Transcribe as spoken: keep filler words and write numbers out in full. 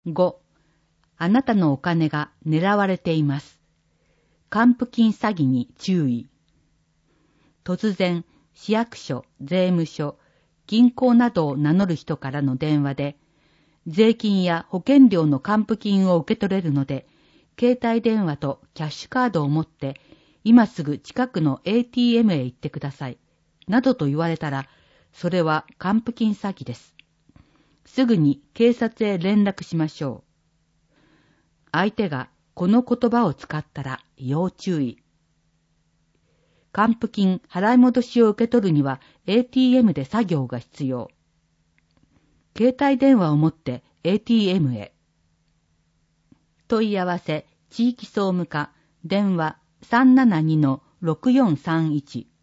ご、あなたのお金が狙われています。還付金詐欺に注意。突然、市役所、税務署、銀行などを名乗る人からの電話で、税金や保険料の還付金を受け取れるので、携帯電話とキャッシュカードを持って、今すぐ近くの エーティーエム へ行ってください。などと言われたら、それは還付金詐欺です。すぐに警察へ連絡しましょう。相手がこの言葉を使ったら要注意。還付金払い戻しを受け取るには エーティーエム で作業が必要。携帯電話を持って エーティーエム へ。問い合わせ地域総務課電話 さんななにのろくよんさんいち